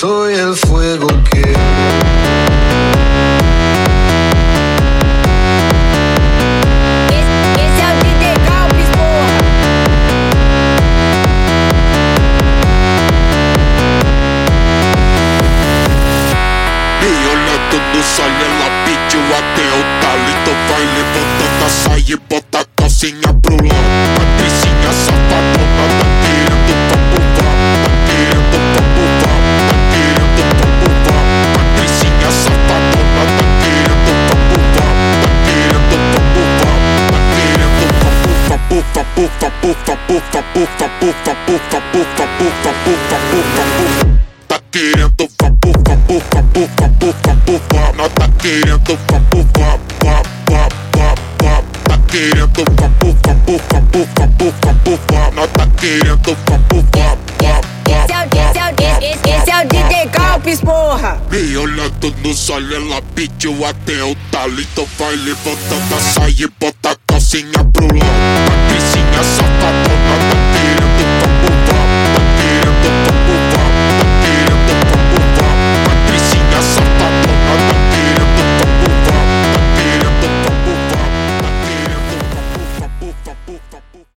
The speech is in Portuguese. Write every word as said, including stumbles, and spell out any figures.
soy el fuego que Esse é o D J Calpis, porra. E olhando no sol, ela pediu até o talo. Então vai levantando a saia e bota a calcinha pro lado. Patricinha safadona, tá querendo papuvar, tá querendo papuvar, tá querendo papuvar. Patricinha safadona, tá querendo papuvar, tá querendo papuvar, tá querendo papuvar, pufa, pufa, pufa, pufa, pufa, pufa, pufa, pufa, pufa, pufa, pufa, pufa. Tá querendo papuva, pufa, pufa, pufa, pufa. Nós tá querendo papuva, pá, pá, pá, pá. Tá querendo papuva, pufa, pufa, pufa, pufa. Nós tá querendo papuva, pá, pá, Esse é o, esse é o, esse, esse é o D J Calpis, porra. me olhando no sol, ela pediu até o talo. Então vai levantando a saia e bota a calcinha pro lado.